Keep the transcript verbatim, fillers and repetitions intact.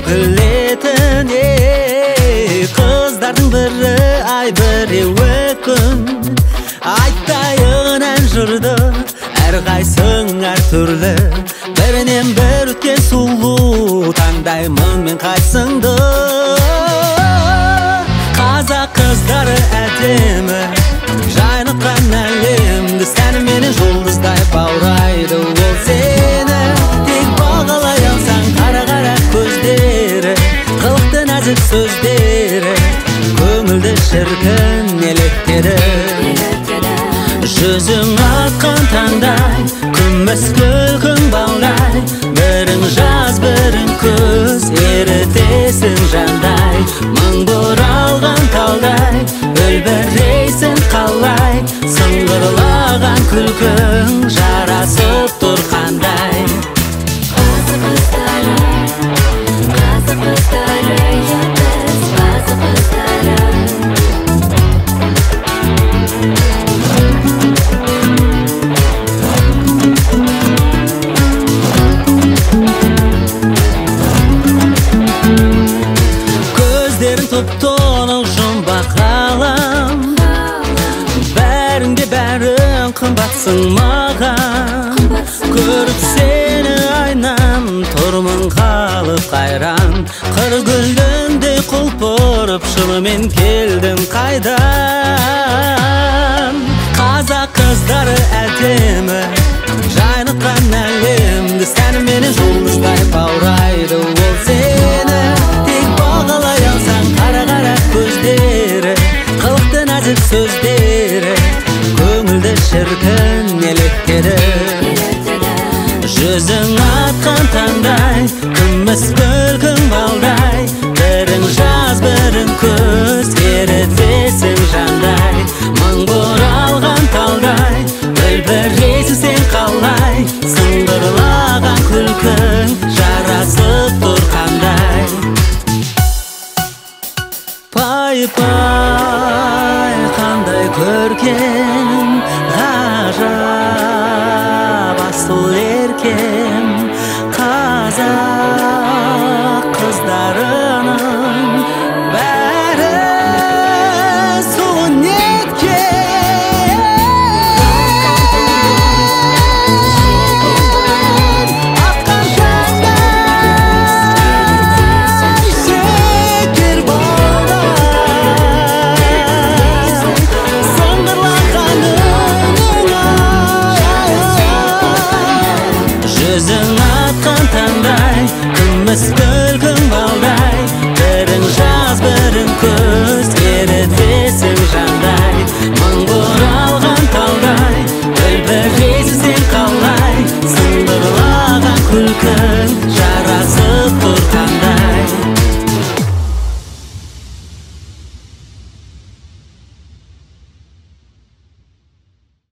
билетін қыздардың бірі ай біреуі күн айтайын ән жырды әрқайсың әр түрлі бірінен бір өткен сұлу таңдаймын мен қайсыңды қазақ қыздары әдемі жайнатқан әлемді сәніменен жұлдыздай баурайды ол сені тек бағалай алсаң қара-қара көздері қылықты нәзік сөздері көңілді шіркін електері жүзің атқан таңдай күміс күлкің балдай бірің жаз бірің күз ерітесің жандай мың бұралған талдай үлбірейсің қалай сыңғырлаған күлкің жарасып тұр қандай қазақ қыздары қазақ қыздары біз қазақ қыздары топ-тонық жұмбақ ғалам бәріңде бәрің қымбатсың маған көріп сені айнам тұрмын қалып қайран қыр гүлдендей құлпырып шынымен келдің қайдан қазақ қыздары әдемі жайнатқан әлемді сәніменен жұлдыздай баурайды